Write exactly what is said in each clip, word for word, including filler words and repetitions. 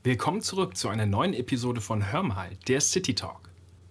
Willkommen zurück zu einer neuen Episode von Hör mal, der City Talk.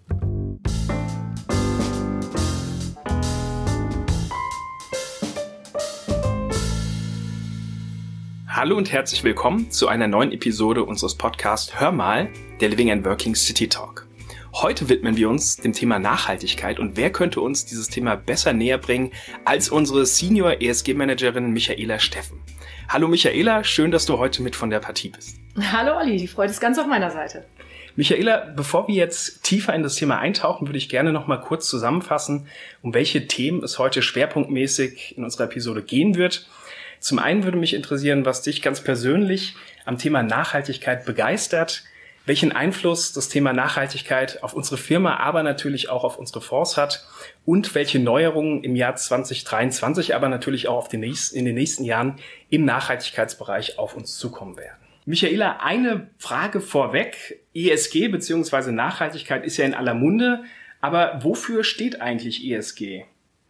Hallo und herzlich willkommen zu einer neuen Episode unseres Podcasts Hör mal, der Living and Working City Talk. Heute widmen wir uns dem Thema Nachhaltigkeit und wer könnte uns dieses Thema besser näher bringen als unsere Senior E S G-Managerin Michaela Steffen. Hallo Michaela, schön, dass du heute mit von der Partie bist. Hallo Olli, die Freude ist ganz auf meiner Seite. Michaela, bevor wir jetzt tiefer in das Thema eintauchen, würde ich gerne noch mal kurz zusammenfassen, um welche Themen es heute schwerpunktmäßig in unserer Episode gehen wird. Zum einen würde mich interessieren, was dich ganz persönlich am Thema Nachhaltigkeit begeistert, welchen Einfluss das Thema Nachhaltigkeit auf unsere Firma, aber natürlich auch auf unsere Fonds hat und welche Neuerungen im Jahr zwanzig dreiundzwanzig, aber natürlich auch auf den nächsten, in den nächsten Jahren im Nachhaltigkeitsbereich auf uns zukommen werden. Michaela, eine Frage vorweg. E S G bzw. Nachhaltigkeit ist ja in aller Munde, aber wofür steht eigentlich E S G?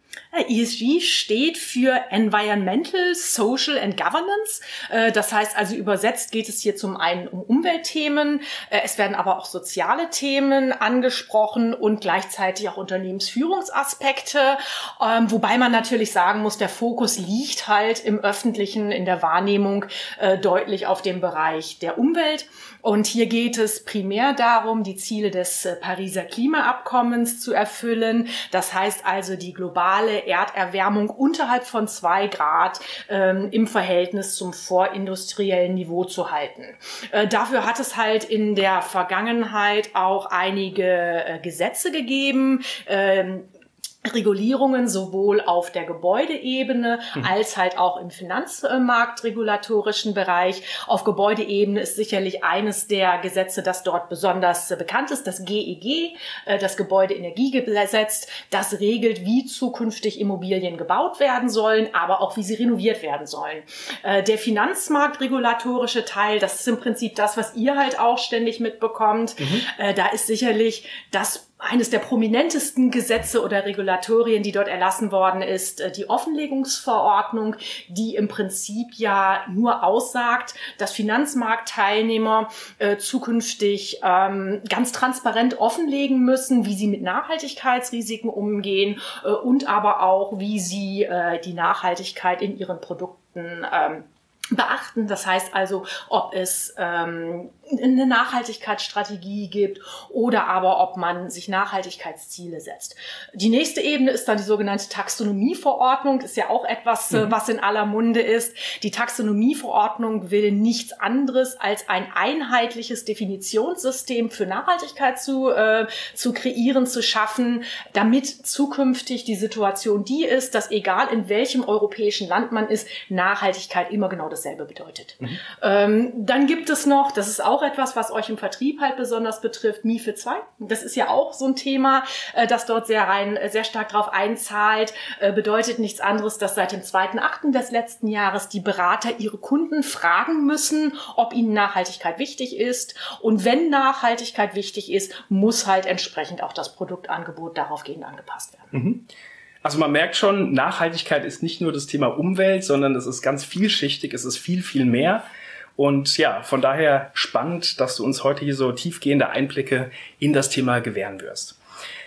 E S G steht für Environmental, Social and Governance. Das heißt also übersetzt geht es hier zum einen um Umweltthemen, es werden aber auch soziale Themen angesprochen und gleichzeitig auch Unternehmensführungsaspekte, wobei man natürlich sagen muss, der Fokus liegt halt im Öffentlichen, in der Wahrnehmung deutlich auf dem Bereich der Umwelt. Und hier geht es primär darum, die Ziele des Pariser Klimaabkommens zu erfüllen. Das heißt also, die globale Erderwärmung unterhalb von zwei Grad ähm, im Verhältnis zum vorindustriellen Niveau zu halten. Äh, dafür hat es halt in der Vergangenheit auch einige äh, Gesetze gegeben, ähm, Regulierungen sowohl auf der Gebäudeebene mhm. als halt auch im finanzmarktregulatorischen Bereich. Auf Gebäudeebene ist sicherlich eines der Gesetze, das dort besonders bekannt ist, das G E G, das Gebäudeenergiegesetz. Das regelt, wie zukünftig Immobilien gebaut werden sollen, aber auch wie sie renoviert werden sollen. Der finanzmarktregulatorische Teil, das ist im Prinzip das, was ihr halt auch ständig mitbekommt. Mhm. Da ist sicherlich das eines der prominentesten Gesetze oder Regulatorien, die dort erlassen worden ist, die Offenlegungsverordnung, die im Prinzip ja nur aussagt, dass Finanzmarktteilnehmer äh, zukünftig ähm, ganz transparent offenlegen müssen, wie sie mit Nachhaltigkeitsrisiken umgehen äh, und aber auch, wie sie äh, die Nachhaltigkeit in ihren Produkten ähm, beachten. Das heißt also, ob es ähm, eine Nachhaltigkeitsstrategie gibt oder aber ob man sich Nachhaltigkeitsziele setzt. Die nächste Ebene ist dann die sogenannte Taxonomieverordnung. Ist ja auch etwas, mhm. was in aller Munde ist. Die Taxonomieverordnung will nichts anderes als ein einheitliches Definitionssystem für Nachhaltigkeit zu, äh, zu kreieren, zu schaffen, damit zukünftig die Situation die ist, dass egal in welchem europäischen Land man ist, Nachhaltigkeit immer genau dasselbe bedeutet. Mhm. Ähm, dann gibt es noch, das ist auch etwas, was euch im Vertrieb halt besonders betrifft, MiFID zwei. Das ist ja auch so ein Thema, äh, das dort sehr rein, sehr stark drauf einzahlt. Äh, bedeutet nichts anderes, dass seit dem zweiten achten des letzten Jahres die Berater ihre Kunden fragen müssen, ob ihnen Nachhaltigkeit wichtig ist. Und wenn Nachhaltigkeit wichtig ist, muss halt entsprechend auch das Produktangebot daraufgehend angepasst werden. Mhm. Also man merkt schon, Nachhaltigkeit ist nicht nur das Thema Umwelt, sondern es ist ganz vielschichtig, es ist viel, viel mehr. Und ja, von daher spannend, dass du uns heute hier so tiefgehende Einblicke in das Thema gewähren wirst.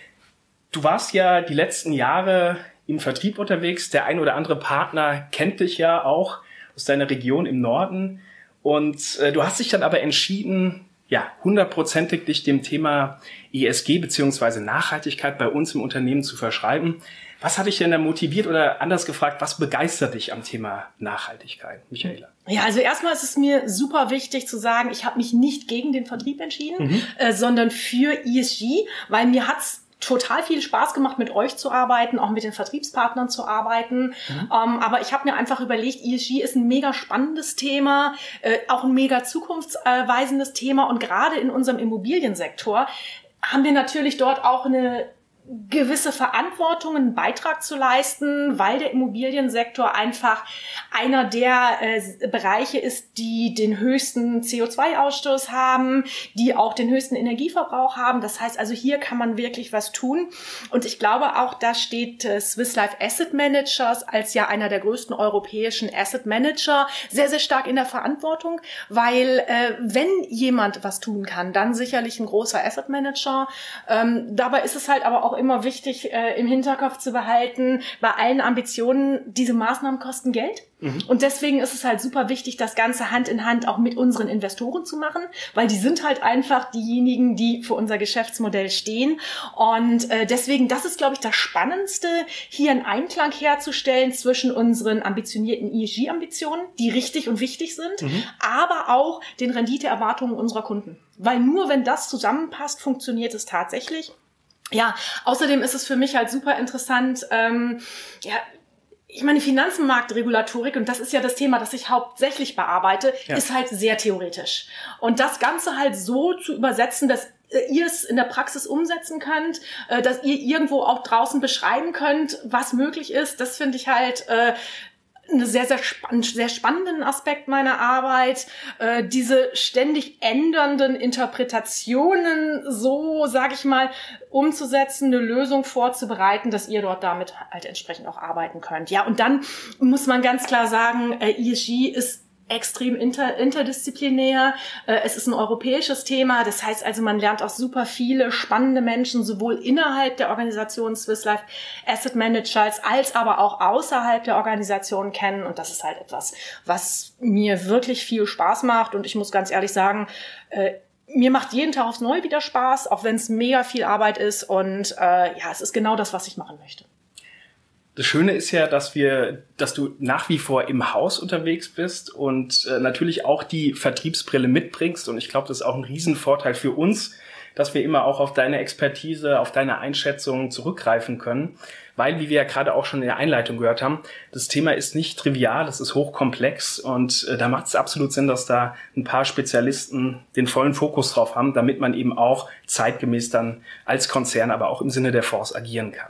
Du warst ja die letzten Jahre im Vertrieb unterwegs. Der ein oder andere Partner kennt dich ja auch aus deiner Region im Norden. Und äh, du hast dich dann aber entschieden, ja, hundertprozentig dich dem Thema E S G bzw. Nachhaltigkeit bei uns im Unternehmen zu verschreiben. Was hat dich denn da motiviert oder anders gefragt, was begeistert dich am Thema Nachhaltigkeit, Michaela? Ja, also erstmal ist es mir super wichtig zu sagen, ich habe mich nicht gegen den Vertrieb entschieden, mhm. äh, sondern für E S G, weil mir hat's total viel Spaß gemacht, mit euch zu arbeiten, auch mit den Vertriebspartnern zu arbeiten. Mhm. Ähm, aber ich habe mir einfach überlegt, E S G ist ein mega spannendes Thema, äh, auch ein mega zukunftsweisendes Thema. Und gerade in unserem Immobiliensektor haben wir natürlich dort auch eine gewisse Verantwortung, einen Beitrag zu leisten, weil der Immobiliensektor einfach einer der äh, Bereiche ist, die den höchsten C O zwei Ausstoß haben, die auch den höchsten Energieverbrauch haben. Das heißt also, hier kann man wirklich was tun. Und ich glaube auch, da steht äh, Swiss Life Asset Managers als ja einer der größten europäischen Asset Manager sehr, sehr stark in der Verantwortung, weil äh, wenn jemand was tun kann, dann sicherlich ein großer Asset Manager. Ähm, dabei ist es halt aber auch immer wichtig, äh, im Hinterkopf zu behalten, bei allen Ambitionen, diese Maßnahmen kosten Geld. Mhm. Und deswegen ist es halt super wichtig, das Ganze Hand in Hand auch mit unseren Investoren zu machen, weil die sind halt einfach diejenigen, die für unser Geschäftsmodell stehen. Und äh, deswegen, das ist, glaube ich, das Spannendste, hier einen Einklang herzustellen zwischen unseren ambitionierten E S G-Ambitionen, die richtig und wichtig sind, mhm. aber auch den Renditeerwartungen unserer Kunden. Weil nur wenn das zusammenpasst, funktioniert es tatsächlich. Ja, außerdem ist es für mich halt super interessant, ähm, ja, ich meine, Finanzmarktregulatorik, und das ist ja das Thema, das ich hauptsächlich bearbeite, ja. ist halt sehr theoretisch. Und das Ganze halt so zu übersetzen, dass ihr es in der Praxis umsetzen könnt, dass ihr irgendwo auch draußen beschreiben könnt, was möglich ist, das finde ich halt äh, einen sehr, sehr, spann- sehr spannenden Aspekt meiner Arbeit, äh, diese ständig ändernden Interpretationen so, sage ich mal, umzusetzen, eine Lösung vorzubereiten, dass ihr dort damit halt entsprechend auch arbeiten könnt. Ja, und dann muss man ganz klar sagen, äh, E S G ist extrem inter, interdisziplinär. Äh, es ist ein europäisches Thema. Das heißt also, man lernt auch super viele spannende Menschen, sowohl innerhalb der Organisation Swiss Life Asset Managers als aber auch außerhalb der Organisation kennen. Und das ist halt etwas, was mir wirklich viel Spaß macht. Und ich muss ganz ehrlich sagen, äh, mir macht jeden Tag aufs Neue wieder Spaß, auch wenn es mega viel Arbeit ist. Und äh, ja, es ist genau das, was ich machen möchte. Das Schöne ist ja, dass wir, dass du nach wie vor im Haus unterwegs bist und äh, natürlich auch die Vertriebsbrille mitbringst. Und ich glaube, das ist auch ein Riesenvorteil für uns, dass wir immer auch auf deine Expertise, auf deine Einschätzungen zurückgreifen können. Weil, wie wir ja gerade auch schon in der Einleitung gehört haben, das Thema ist nicht trivial, es ist hochkomplex und äh, da macht es absolut Sinn, dass da ein paar Spezialisten den vollen Fokus drauf haben, damit man eben auch zeitgemäß dann als Konzern, aber auch im Sinne der Fonds agieren kann.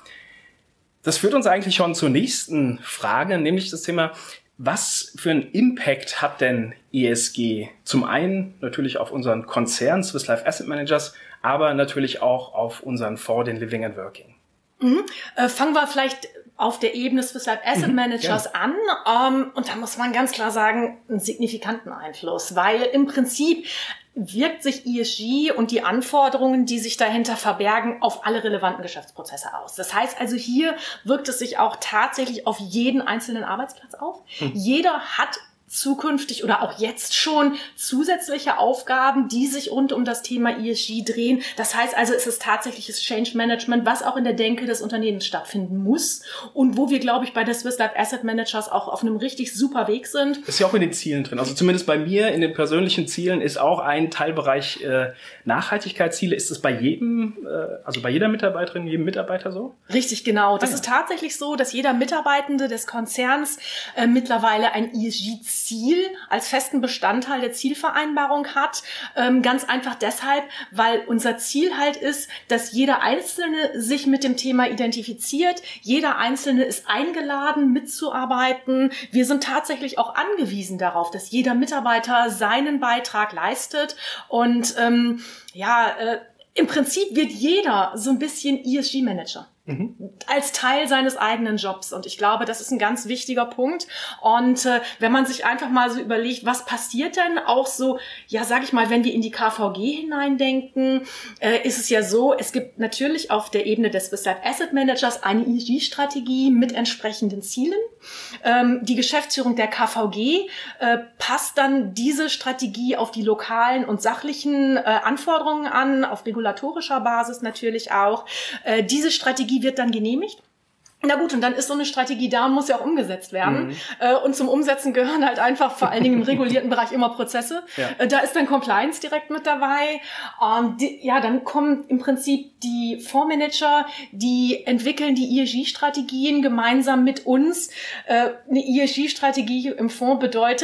Das führt uns eigentlich schon zur nächsten Frage, nämlich das Thema, was für einen Impact hat denn E S G? Zum einen natürlich auf unseren Konzern Swiss Life Asset Managers, aber natürlich auch auf unseren Fonds, den Living and Working. Mhm. Äh, fangen wir vielleicht auf der Ebene Swiss Life Asset mhm, Managers ja. an. Ähm, und da muss man ganz klar sagen, einen signifikanten Einfluss, weil im Prinzip wirkt sich E S G und die Anforderungen, die sich dahinter verbergen, auf alle relevanten Geschäftsprozesse aus. Das heißt also, hier wirkt es sich auch tatsächlich auf jeden einzelnen Arbeitsplatz auf. Mhm. Jeder hat zukünftig oder auch jetzt schon zusätzliche Aufgaben, die sich rund um das Thema E S G drehen. Das heißt also, es ist tatsächliches Change Management, was auch in der Denke des Unternehmens stattfinden muss und wo wir, glaube ich, bei der Swiss Life Asset Managers auch auf einem richtig super Weg sind. Ist ja auch in den Zielen drin. Also zumindest bei mir in den persönlichen Zielen ist auch ein Teilbereich äh, Nachhaltigkeitsziele. Ist es bei jedem, äh, also bei jeder Mitarbeiterin, jedem Mitarbeiter so? Richtig, genau. Das ah, ja. ist tatsächlich so, dass jeder Mitarbeitende des Konzerns äh, mittlerweile ein E S G-Ziel als festen Bestandteil der Zielvereinbarung hat. Ähm, ganz einfach deshalb, weil unser Ziel halt ist, dass jeder Einzelne sich mit dem Thema identifiziert. Jeder Einzelne ist eingeladen, mitzuarbeiten. Wir sind tatsächlich auch angewiesen darauf, dass jeder Mitarbeiter seinen Beitrag leistet. Und ähm, ja, äh, im Prinzip wird jeder so ein bisschen E S G-Manager. Mhm. Als Teil seines eigenen Jobs. Und ich glaube, das ist ein ganz wichtiger Punkt. Und äh, wenn man sich einfach mal so überlegt, was passiert denn auch so, ja, sag ich mal, wenn wir in die K V G hineindenken, äh, ist es ja so, es gibt natürlich auf der Ebene des Swiss Life Asset Managers eine E S G-Strategie mit entsprechenden Zielen. Ähm, die Geschäftsführung der K V G äh, passt dann diese Strategie auf die lokalen und sachlichen äh, Anforderungen an, auf regulatorischer Basis natürlich auch. Äh, diese Strategie wird dann genehmigt. Na gut, und dann ist so eine Strategie da und muss ja auch umgesetzt werden. Mhm. Äh, und zum Umsetzen gehören halt einfach vor allen Dingen im regulierten Bereich immer Prozesse. Ja. Äh, da ist dann Compliance direkt mit dabei. Ähm, die, ja, dann kommen im Prinzip die Fondsmanager, die entwickeln die E S G-Strategien gemeinsam mit uns. Äh, eine E S G-Strategie im Fonds bedeutet,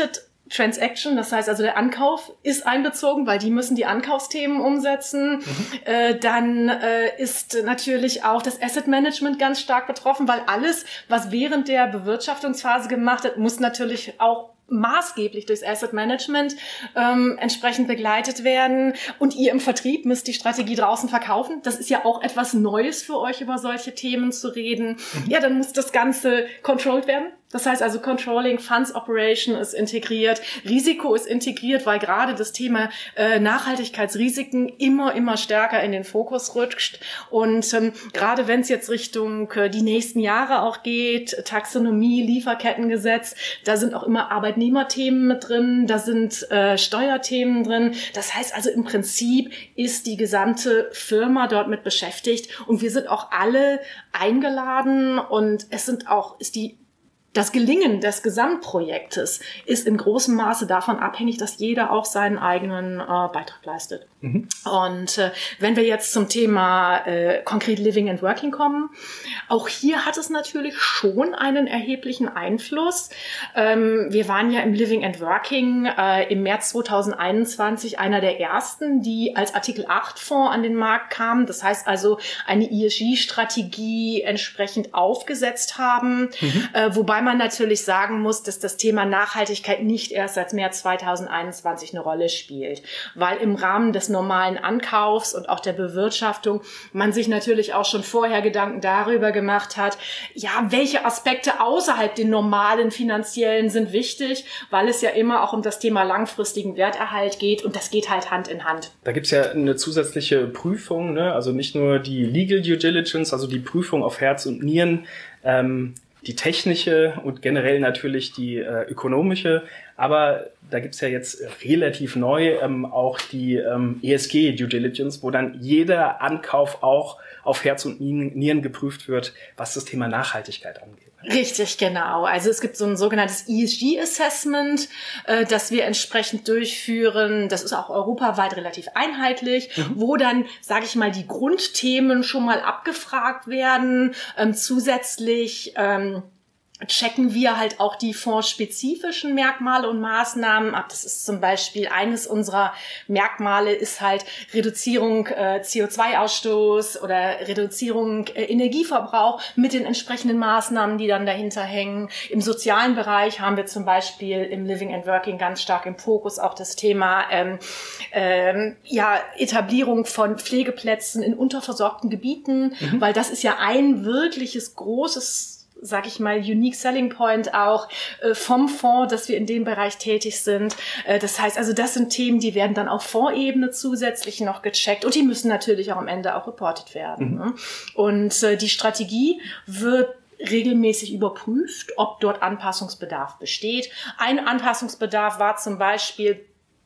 Transaction, das heißt also der Ankauf ist einbezogen, weil die müssen die Ankaufsthemen umsetzen. Mhm. Äh, dann äh, ist natürlich auch das Asset Management ganz stark betroffen, weil alles, was während der Bewirtschaftungsphase gemacht wird, muss natürlich auch maßgeblich durchs Asset Management ähm, entsprechend begleitet werden. Und ihr im Vertrieb müsst die Strategie draußen verkaufen. Das ist ja auch etwas Neues für euch, über solche Themen zu reden. Mhm. Ja, dann muss das Ganze controlled werden. Das heißt also Controlling, Funds Operation ist integriert, Risiko ist integriert, weil gerade das Thema äh, Nachhaltigkeitsrisiken immer, immer stärker in den Fokus rückt. Und ähm, gerade wenn es jetzt Richtung äh, die nächsten Jahre auch geht, Taxonomie, Lieferkettengesetz, da sind auch immer Arbeitnehmerthemen mit drin, da sind äh, Steuerthemen drin. Das heißt also im Prinzip ist die gesamte Firma dort mit beschäftigt und wir sind auch alle eingeladen und es sind auch, ist die Das Gelingen des Gesamtprojektes ist in großem Maße davon abhängig, dass jeder auch seinen eigenen äh, Beitrag leistet. Mhm. Und äh, wenn wir jetzt zum Thema äh, konkret Living and Working kommen, auch hier hat es natürlich schon einen erheblichen Einfluss. Ähm, wir waren ja im Living and Working äh, im März zweitausendeinundzwanzig einer der ersten, die als Artikel acht Fonds an den Markt kamen. Das heißt also eine E S G-Strategie entsprechend aufgesetzt haben, mhm. äh, wobei man natürlich sagen muss, dass das Thema Nachhaltigkeit nicht erst seit März zweitausendeinundzwanzig eine Rolle spielt, weil im Rahmen des normalen Ankaufs und auch der Bewirtschaftung man sich natürlich auch schon vorher Gedanken darüber gemacht hat, ja, welche Aspekte außerhalb den normalen finanziellen sind wichtig, weil es ja immer auch um das Thema langfristigen Werterhalt geht und das geht halt Hand in Hand. Da gibt's ja eine zusätzliche Prüfung, ne? Also nicht nur die Legal Due Diligence, also die Prüfung auf Herz und Nieren, ähm, die technische und generell natürlich die äh, ökonomische, aber da gibt's ja jetzt relativ neu ähm, auch die ähm, E S G Due Diligence, wo dann jeder Ankauf auch auf Herz und Nieren geprüft wird, was das Thema Nachhaltigkeit angeht. Richtig, genau. Also es gibt so ein sogenanntes E S G-Assessment, äh, das wir entsprechend durchführen. Das ist auch europaweit relativ einheitlich, mhm. wo dann, sage ich mal, die Grundthemen schon mal abgefragt werden. Ähm, zusätzlich ähm, checken wir halt auch die fondsspezifischen Merkmale und Maßnahmen ab. Das ist zum Beispiel eines unserer Merkmale ist halt Reduzierung äh, C O zwei Ausstoß oder Reduzierung äh, Energieverbrauch mit den entsprechenden Maßnahmen, die dann dahinter hängen. Im sozialen Bereich haben wir zum Beispiel im Living and Working ganz stark im Fokus auch das Thema ähm, ähm, ja Etablierung von Pflegeplätzen in unterversorgten Gebieten, mhm. weil das ist ja ein wirkliches großes, sag ich mal, Unique Selling Point auch äh, vom Fonds, dass wir in dem Bereich tätig sind. Äh, das heißt also, das sind Themen, die werden dann auf Fondsebene zusätzlich noch gecheckt und die müssen natürlich auch am Ende auch reported werden. Mhm. Ne? Und äh, die Strategie wird regelmäßig überprüft, ob dort Anpassungsbedarf besteht. Ein Anpassungsbedarf war zum Beispiel,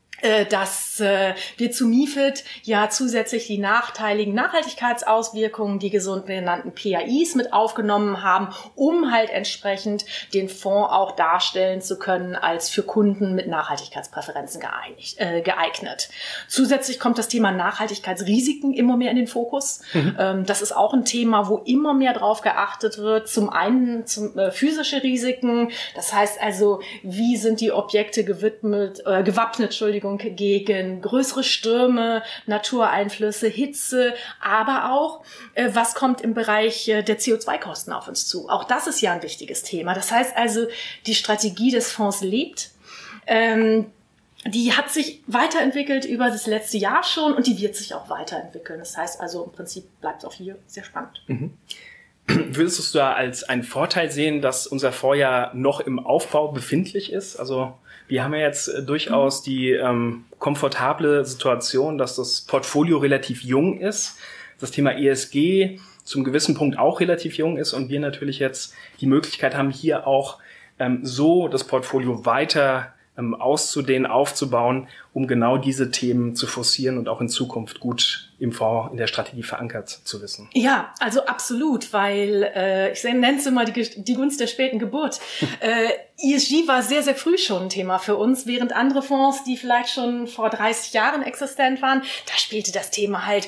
dass äh, wir zu MiFID ja zusätzlich die nachteiligen Nachhaltigkeitsauswirkungen, die gesunden genannten P A Is mit aufgenommen haben, um halt entsprechend den Fonds auch darstellen zu können als für Kunden mit Nachhaltigkeitspräferenzen geeinigt, äh, geeignet. Zusätzlich kommt das Thema Nachhaltigkeitsrisiken immer mehr in den Fokus. Mhm. Ähm, das ist auch ein Thema, wo immer mehr drauf geachtet wird. Zum einen zum äh, physische Risiken, das heißt also, wie sind die Objekte gewidmet, äh, gewappnet, Entschuldigung, gegen größere Stürme, Natureinflüsse, Hitze, aber auch, äh, was kommt im Bereich äh, der C O zwei Kosten auf uns zu. Auch das ist ja ein wichtiges Thema. Das heißt also, die Strategie des Fonds lebt. Ähm, die hat sich weiterentwickelt über das letzte Jahr schon und die wird sich auch weiterentwickeln. Das heißt also, im Prinzip bleibt es auch hier sehr spannend. Mhm. Würdest du da als einen Vorteil sehen, dass unser Fonds ja noch im Aufbau befindlich ist? Also wir haben ja jetzt äh, durchaus die ähm, komfortable Situation, dass das Portfolio relativ jung ist, das Thema E S G zum gewissen Punkt auch relativ jung ist und wir natürlich jetzt die Möglichkeit haben, hier auch ähm, so das Portfolio weiter ähm, auszudehnen, aufzubauen, um genau diese Themen zu forcieren und auch in Zukunft gut im Fonds, in der Strategie verankert zu wissen. Ja, also absolut, weil äh, ich nenne es immer die, die Gunst der späten Geburt. äh, E S G war sehr, sehr früh schon ein Thema für uns, während andere Fonds, die vielleicht schon vor dreißig Jahren existent waren, da spielte das Thema halt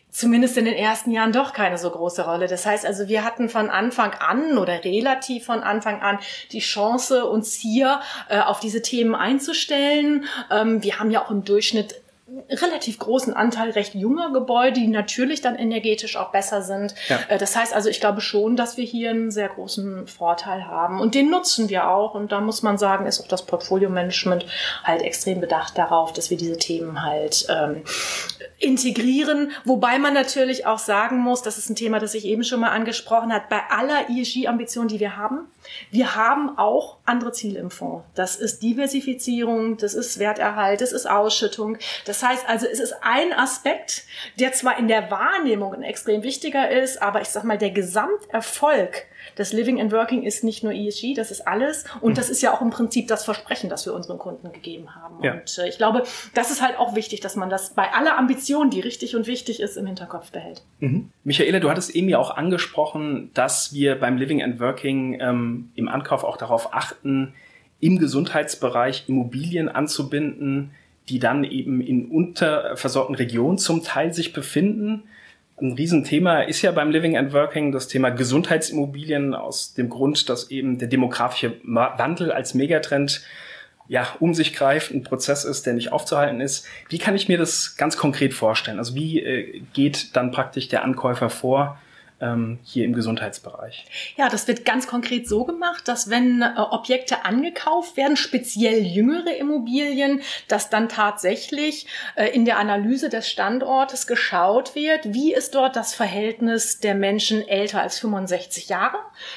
zumindest in den ersten Jahren doch keine so große Rolle. Das heißt also, wir hatten von Anfang an oder relativ von Anfang an die Chance, uns hier äh, auf diese Themen einzustellen. Ähm, wir haben ja auch im Durchschnitt relativ großen Anteil recht junger Gebäude, die natürlich dann energetisch auch besser sind. Ja. Das heißt also, ich glaube schon, dass wir hier einen sehr großen Vorteil haben. Und den nutzen wir auch. Und da muss man sagen, ist auch das Portfolio-Management halt extrem bedacht darauf, dass wir diese Themen halt ähm, integrieren. Wobei man natürlich auch sagen muss, das ist ein Thema, das ich eben schon mal angesprochen habe, bei aller E S G-Ambition, die wir haben, wir haben auch andere Ziele im Fonds. Das ist Diversifizierung, das ist Werterhalt, das ist Ausschüttung. Das heißt also, es ist ein Aspekt, der zwar in der Wahrnehmung ein extrem wichtiger ist, aber ich sag mal, der Gesamterfolg des Living and Working ist nicht nur E S G, das ist alles. Und mhm. das ist ja auch im Prinzip das Versprechen, das wir unseren Kunden gegeben haben. Ja. Und äh, ich glaube, das ist halt auch wichtig, dass man das bei aller Ambition, die richtig und wichtig ist, im Hinterkopf behält. Mhm. Michaela, du hattest eben ja auch angesprochen, dass wir beim Living and Working ähm, im Ankauf auch darauf achten, im Gesundheitsbereich Immobilien anzubinden, die dann eben in unterversorgten Regionen zum Teil sich befinden. Ein Riesenthema ist ja beim Living and Working das Thema Gesundheitsimmobilien aus dem Grund, dass eben der demografische Wandel als Megatrend ja um sich greift, ein Prozess ist, der nicht aufzuhalten ist. Wie kann ich mir das ganz konkret vorstellen? Also wie äh, geht dann praktisch der Ankäufer vor ähm, hier im Gesundheitsbereich? Ja, das wird ganz konkret so gemacht, dass wenn äh, Objekte angekauft werden, speziell jüngere Immobilien, dass dann tatsächlich äh, in der Analyse des Standortes geschaut wird, wie ist dort das Verhältnis der Menschen älter als fünfundsechzig Jahre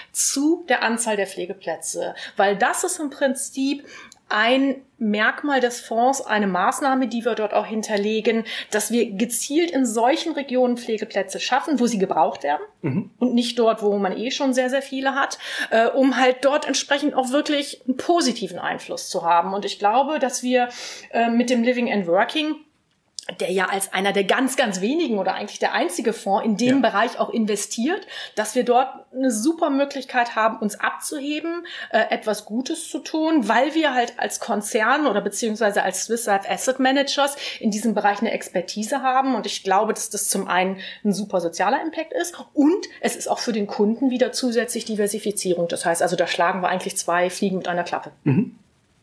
zu der Anzahl der Pflegeplätze. Weil das ist im Prinzip ein Merkmal des Fonds, eine Maßnahme, die wir dort auch hinterlegen, dass wir gezielt in solchen Regionen Pflegeplätze schaffen, wo sie gebraucht werden mhm. und nicht dort, wo man eh schon sehr, sehr viele hat, äh, um halt dort entsprechend auch wirklich einen positiven Einfluss zu haben. Und ich glaube, dass wir äh, mit dem Living and Working, der ja als einer der ganz, ganz wenigen oder eigentlich der einzige Fonds in dem ja. Bereich auch investiert, dass wir dort eine super Möglichkeit haben, uns abzuheben, äh, etwas Gutes zu tun, weil wir halt als Konzern oder beziehungsweise als Swiss Life Asset Managers in diesem Bereich eine Expertise haben. Und ich glaube, dass das zum einen ein super sozialer Impact ist und es ist auch für den Kunden wieder zusätzlich Diversifizierung. Das heißt also, da schlagen wir eigentlich zwei Fliegen mit einer Klappe. Mhm.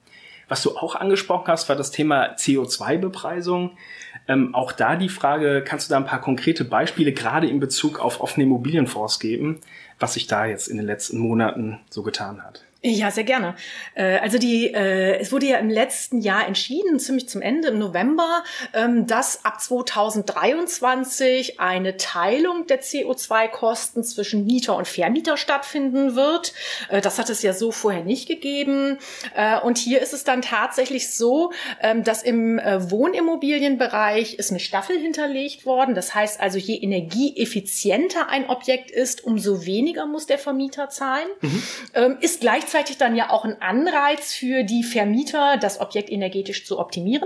Was du auch angesprochen hast, war das Thema C O zwei Bepreisung. Ähm, auch da die Frage, kannst du da ein paar konkrete Beispiele gerade in Bezug auf offene Immobilienfonds geben, was sich da jetzt in den letzten Monaten so getan hat? Ja, sehr gerne. Also die, es wurde ja im letzten Jahr entschieden, ziemlich zum Ende im November, dass ab zweitausenddreiundzwanzig eine Teilung der C O zwei Kosten zwischen Mieter und Vermieter stattfinden wird. Das hat es ja so vorher nicht gegeben. Und hier ist es dann tatsächlich so, dass im Wohnimmobilienbereich ist eine Staffel hinterlegt worden. Das heißt also, je energieeffizienter ein Objekt ist, umso weniger muss der Vermieter zahlen. Mhm. Ist gleichzeitig Gleichzeitig dann ja auch ein Anreiz für die Vermieter, das Objekt energetisch zu optimieren.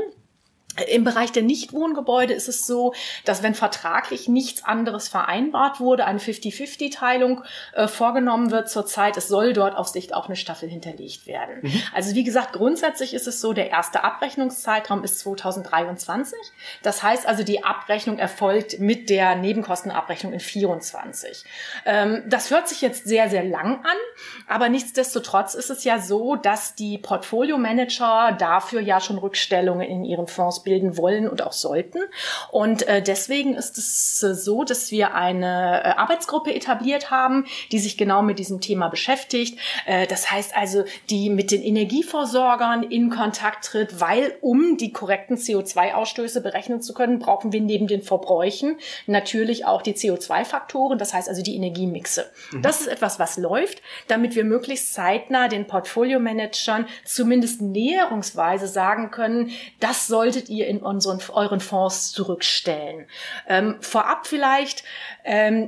Im Bereich der Nichtwohngebäude ist es so, dass wenn vertraglich nichts anderes vereinbart wurde, eine fünfzig-fünfzig-Teilung äh, vorgenommen wird zurzeit, es soll dort auf Sicht auch eine Staffel hinterlegt werden. Mhm. Also wie gesagt, grundsätzlich ist es so, der erste Abrechnungszeitraum ist zweitausenddreiundzwanzig. Das heißt also, die Abrechnung erfolgt mit der Nebenkostenabrechnung in vierundzwanzig. Ähm, das hört sich jetzt sehr, sehr lang an, aber nichtsdestotrotz ist es ja so, dass die Portfolio-Manager dafür ja schon Rückstellungen in ihren Fonds bilden wollen und auch sollten. Und äh, deswegen ist es äh, so, dass wir eine äh, Arbeitsgruppe etabliert haben, die sich genau mit diesem Thema beschäftigt. Äh, das heißt also, die mit den Energieversorgern in Kontakt tritt, weil um die korrekten C O zwei Ausstöße berechnen zu können, brauchen wir neben den Verbräuchen natürlich auch die C O zwei Faktoren, das heißt also die Energiemixe. Mhm. Das ist etwas, was läuft, damit wir möglichst zeitnah den Portfolio-Managern zumindest näherungsweise sagen können, das solltet ihr in unseren, euren Fonds zurückstellen. Ähm, vorab vielleicht, ähm,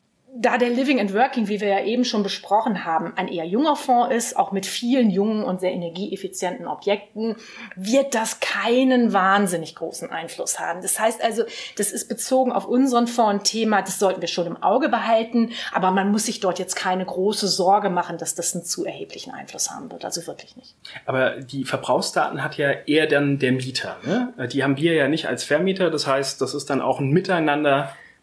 da der Living and Working, wie wir ja eben schon besprochen haben, ein eher junger Fonds ist, auch mit vielen jungen und sehr energieeffizienten Objekten, wird das keinen wahnsinnig großen Einfluss haben. Das heißt also, das ist bezogen auf unseren Fonds ein Thema, das sollten wir schon im Auge behalten, aber man muss sich dort jetzt keine große Sorge machen, dass das einen zu erheblichen Einfluss haben wird. Also wirklich nicht. Aber die Verbrauchsdaten hat ja eher dann der Mieter, ne? Die haben wir ja nicht als Vermieter. Das heißt, das ist dann auch ein Miteinander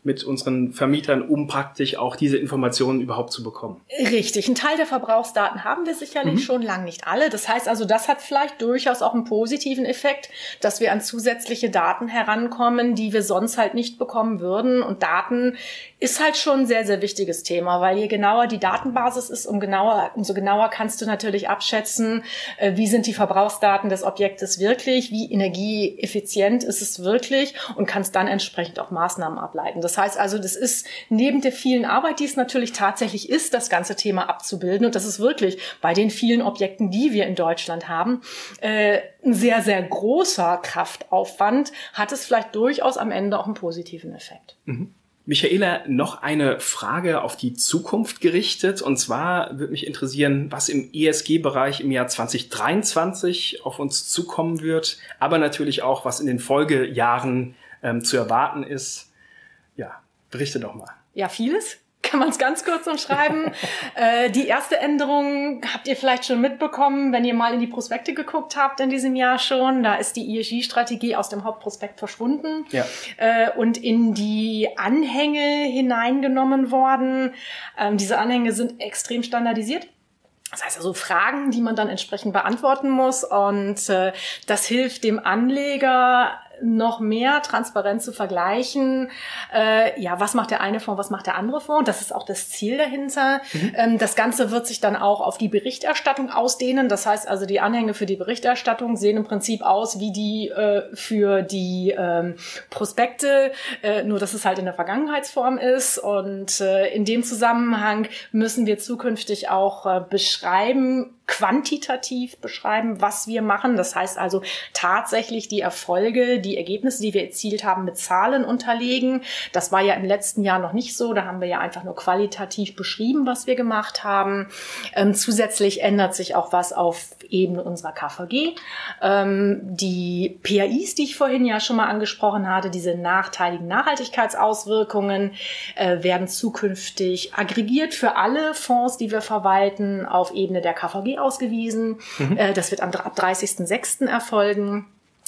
mit unseren Vermietern, um praktisch auch diese Informationen überhaupt zu bekommen? Richtig. Ein Teil der Verbrauchsdaten haben wir sicherlich mhm. schon, lang nicht alle. Das heißt also, das hat vielleicht durchaus auch einen positiven Effekt, dass wir an zusätzliche Daten herankommen, die wir sonst halt nicht bekommen würden. Und Daten ist halt schon ein sehr, sehr wichtiges Thema, weil je genauer die Datenbasis ist, um genauer, umso genauer kannst du natürlich abschätzen, äh, wie sind die Verbrauchsdaten des Objektes wirklich, wie energieeffizient ist es wirklich und kannst dann entsprechend auch Maßnahmen ableiten. Das heißt also, das ist neben der vielen Arbeit, die es natürlich tatsächlich ist, das ganze Thema abzubilden, und das ist wirklich bei den vielen Objekten, die wir in Deutschland haben, äh, ein sehr, sehr großer Kraftaufwand, hat es vielleicht durchaus am Ende auch einen positiven Effekt. Mhm. Michaela, noch eine Frage auf die Zukunft gerichtet. Und zwar würde mich interessieren, was im E S G-Bereich im Jahr zwanzig dreiundzwanzig auf uns zukommen wird, aber natürlich auch, was in den Folgejahren ähm, zu erwarten ist. Ja, berichte doch mal. Ja, vieles. Kann man es ganz kurz umschreiben. äh, die erste Änderung habt ihr vielleicht schon mitbekommen, wenn ihr mal in die Prospekte geguckt habt in diesem Jahr schon. Da ist die E S G-Strategie aus dem Hauptprospekt verschwunden ja. äh, und in die Anhänge hineingenommen worden. Ähm, diese Anhänge sind extrem standardisiert. Das heißt also Fragen, die man dann entsprechend beantworten muss. Und äh, das hilft dem Anleger, noch mehr transparent zu vergleichen. Äh, ja, was macht der eine Fonds, was macht der andere Fonds? Das ist auch das Ziel dahinter. Mhm. Ähm, das Ganze wird sich dann auch auf die Berichterstattung ausdehnen. Das heißt also, die Anhänge für die Berichterstattung sehen im Prinzip aus wie die äh, für die ähm, Prospekte, äh, nur dass es halt in der Vergangenheitsform ist. Und äh, in dem Zusammenhang müssen wir zukünftig auch äh, beschreiben, quantitativ beschreiben, was wir machen. Das heißt also tatsächlich die Erfolge, die Ergebnisse, die wir erzielt haben, mit Zahlen unterlegen. Das war ja im letzten Jahr noch nicht so. Da haben wir ja einfach nur qualitativ beschrieben, was wir gemacht haben. Ähm, zusätzlich ändert sich auch was auf Ebene unserer K V G. Ähm, die P A Is, die ich vorhin ja schon mal angesprochen hatte, diese nachteiligen Nachhaltigkeitsauswirkungen, äh, werden zukünftig aggregiert für alle Fonds, die wir verwalten, auf Ebene der K V G ausgewiesen. Mhm. Äh, das wird am, ab dreißigsten sechsten erfolgen.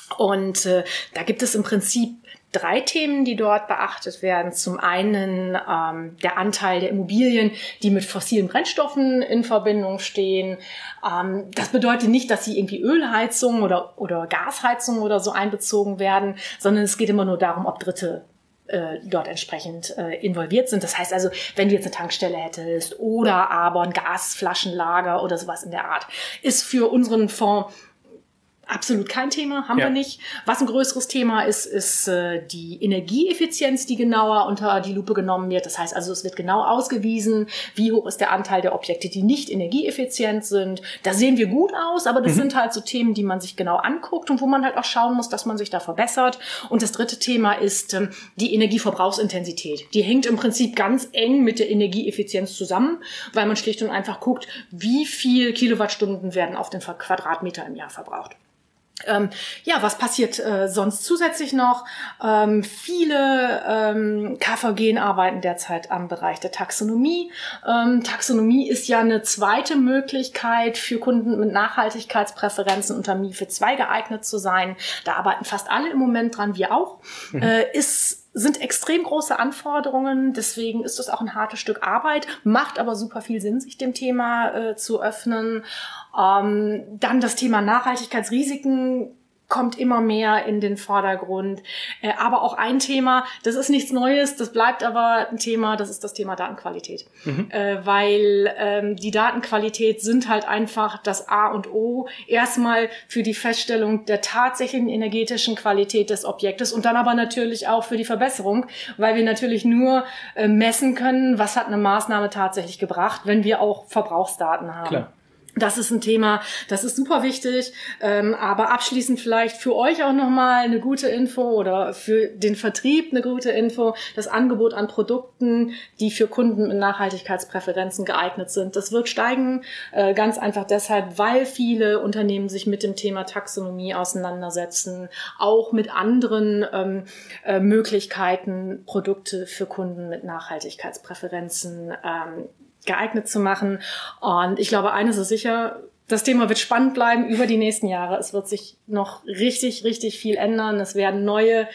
Und äh, da gibt es im Prinzip drei Themen, die dort beachtet werden. Zum einen ähm, der Anteil der Immobilien, die mit fossilen Brennstoffen in Verbindung stehen. Ähm, das bedeutet nicht, dass sie irgendwie Ölheizung oder, oder Gasheizung oder so einbezogen werden, sondern es geht immer nur darum, ob Dritte äh, dort entsprechend äh, involviert sind. Das heißt also, wenn du jetzt eine Tankstelle hättest oder aber ein Gasflaschenlager oder sowas in der Art, ist für unseren Fonds absolut kein Thema, haben ja. wir nicht. Was ein größeres Thema ist, ist äh, die Energieeffizienz, die genauer unter die Lupe genommen wird. Das heißt also, es wird genau ausgewiesen, wie hoch ist der Anteil der Objekte, die nicht energieeffizient sind. Da sehen wir gut aus, aber das mhm. sind halt so Themen, die man sich genau anguckt und wo man halt auch schauen muss, dass man sich da verbessert. Und das dritte Thema ist ähm, die Energieverbrauchsintensität. Die hängt im Prinzip ganz eng mit der Energieeffizienz zusammen, weil man schlicht und einfach guckt, wie viel Kilowattstunden werden auf den Quadratmeter im Jahr verbraucht. Ähm, ja, was passiert äh, sonst zusätzlich noch? Ähm, viele ähm, K V G arbeiten derzeit am Bereich der Taxonomie. Ähm, Taxonomie ist ja eine zweite Möglichkeit für Kunden mit Nachhaltigkeitspräferenzen unter M I F I D zwei geeignet zu sein. Da arbeiten fast alle im Moment dran, wir auch. Mhm. Äh, ist sind extrem große Anforderungen, deswegen ist das auch ein hartes Stück Arbeit, macht aber super viel Sinn, sich dem Thema äh, zu öffnen. Ähm, dann das Thema Nachhaltigkeitsrisiken kommt immer mehr in den Vordergrund. Äh, aber auch ein Thema, das ist nichts Neues, das bleibt aber ein Thema, das ist das Thema Datenqualität. Mhm. Äh, weil ähm, die Datenqualität sind halt einfach das A und O. Erstmal für die Feststellung der tatsächlichen energetischen Qualität des Objektes und dann aber natürlich auch für die Verbesserung, weil wir natürlich nur äh, messen können, was hat eine Maßnahme tatsächlich gebracht, wenn wir auch Verbrauchsdaten haben. Klar. Das ist ein Thema, das ist super wichtig, ähm, aber abschließend vielleicht für euch auch nochmal eine gute Info oder für den Vertrieb eine gute Info, das Angebot an Produkten, die für Kunden mit Nachhaltigkeitspräferenzen geeignet sind. Das wird steigen, äh, ganz einfach deshalb, weil viele Unternehmen sich mit dem Thema Taxonomie auseinandersetzen, auch mit anderen ähm, äh, Möglichkeiten, Produkte für Kunden mit Nachhaltigkeitspräferenzen ähm, geeignet zu machen. Und ich glaube, eines ist sicher, das Thema wird spannend bleiben über die nächsten Jahre. Es wird sich noch richtig, richtig viel ändern. Es werden neue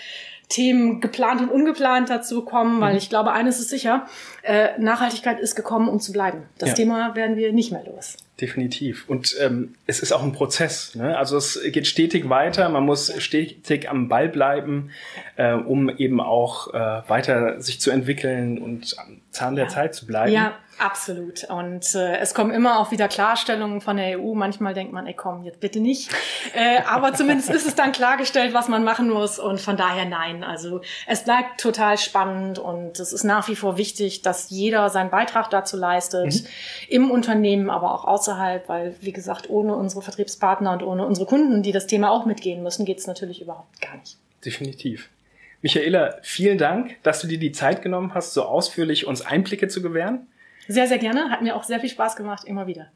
Themen geplant und ungeplant dazu kommen, weil mhm. ich glaube, eines ist sicher, äh, Nachhaltigkeit ist gekommen, um zu bleiben. Das ja. Thema werden wir nicht mehr los. Definitiv. Und ähm, es ist auch ein Prozess, ne? Also es geht stetig weiter, man muss stetig am Ball bleiben, äh, um eben auch äh, weiter sich zu entwickeln und am Zahn der ja. Zeit zu bleiben. Ja, absolut. Und äh, es kommen immer auch wieder Klarstellungen von der E U. Manchmal denkt man, ey komm, jetzt bitte nicht. Äh, aber zumindest ist es dann klargestellt, was man machen muss. Und von daher nein. Also es bleibt total spannend und es ist nach wie vor wichtig, dass jeder seinen Beitrag dazu leistet. Mhm. Im Unternehmen, aber auch außerhalb. Weil, wie gesagt, ohne unsere Vertriebspartner und ohne unsere Kunden, die das Thema auch mitgehen müssen, geht es natürlich überhaupt gar nicht. Definitiv. Michaela, vielen Dank, dass du dir die Zeit genommen hast, so ausführlich uns Einblicke zu gewähren. Sehr, sehr gerne. Hat mir auch sehr viel Spaß gemacht. Immer wieder.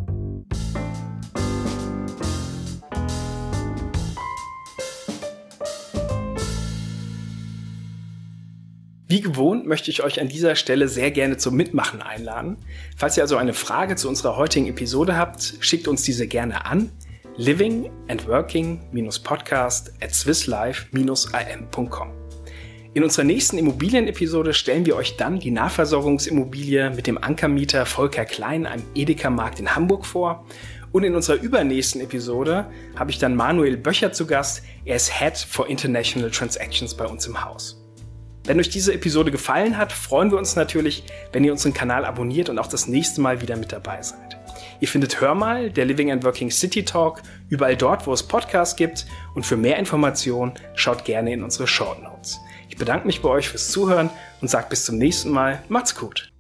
Wie gewohnt möchte ich euch an dieser Stelle sehr gerne zum Mitmachen einladen. Falls ihr also eine Frage zu unserer heutigen Episode habt, schickt uns diese gerne an living and working podcast at swisslife dash im punkt com. In unserer nächsten Immobilienepisode stellen wir euch dann die Nahversorgungsimmobilie mit dem Ankermieter Volker Klein am Edeka-Markt in Hamburg vor. Und in unserer übernächsten Episode habe ich dann Manuel Böcher zu Gast. Er ist Head for International Transactions bei uns im Haus. Wenn euch diese Episode gefallen hat, freuen wir uns natürlich, wenn ihr unseren Kanal abonniert und auch das nächste Mal wieder mit dabei seid. Ihr findet Hör mal, der Living and Working City Talk, überall dort, wo es Podcasts gibt. Und für mehr Informationen schaut gerne in unsere Short Notes. Ich bedanke mich bei euch fürs Zuhören und sage bis zum nächsten Mal. Macht's gut!